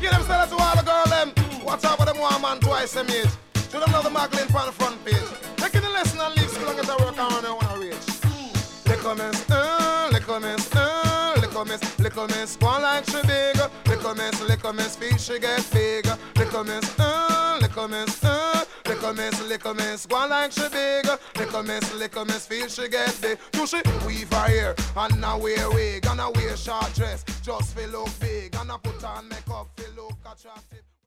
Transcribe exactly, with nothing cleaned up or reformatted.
Make them style to all the girl them. Watch out for them one man twice them age. To them know the Magdalene on the front page. Taking the lesson and leave school and get a work around and wanna reach. Little miss, uh, little miss, uh, little miss, little miss, go on like she big. Little miss, little miss, feel she get big. Little miss, uh, little miss, uh, little miss, little miss, go on like she big. Little miss, little miss, feel she get big. Do she weave her hair and now wear wig and now wear short dress just feel look big and I put on makeup feel look attractive.